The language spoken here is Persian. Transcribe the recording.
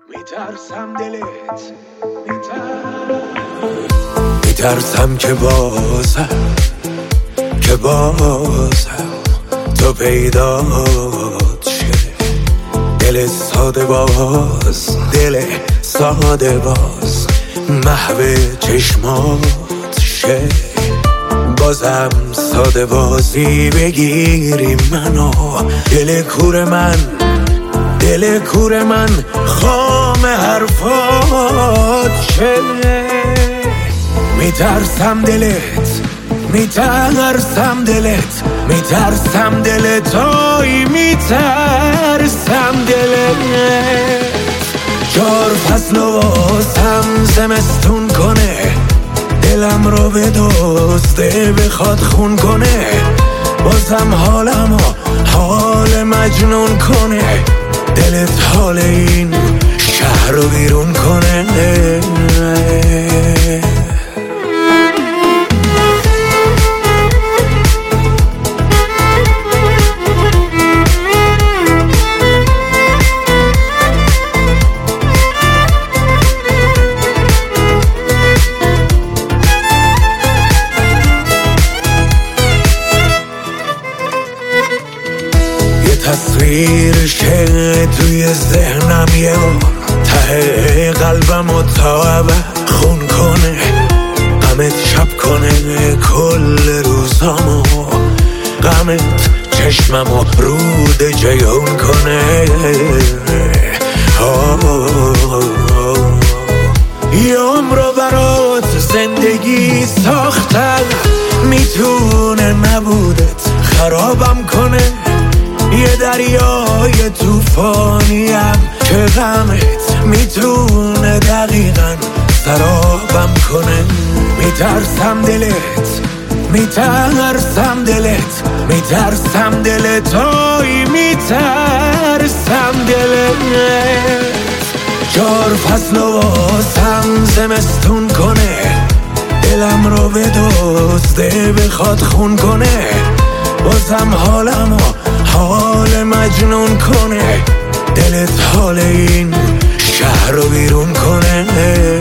میترسم دلت میترسم که بازم تو پیدات شه. دل ساده باز محو چشمات شه. بازم ساده بازی بگیری منو. دل کور من خام حرفات شه. میترسم دلت آی میترسم دلت. 4 فصل واسم زمستون کنه، دلم رو به دزده بخواد خون کنه. بازم حال مجنون کنه. دلت حال این شهر رو بیرون کنه. تصویرشه توی ذهنم یه ته قلبم و تا خون کنه. غمت شب کنه کل روزامو، غمت چشممو رود جیون کنه. یه عمرو برات زندگی ساختم، میتونه نبودت خرابم کنه. یه دریای توفانیم که غمت میتونه دقیقاً سرابم کنه. میترسم دلت آی میترسم دلت. 4 فصل واسم زمستون کنه، دلم رو به دزده بخواد خون کنه. بازم حال مجنون کنه. دلت حال این شهر رو بیرون کنه.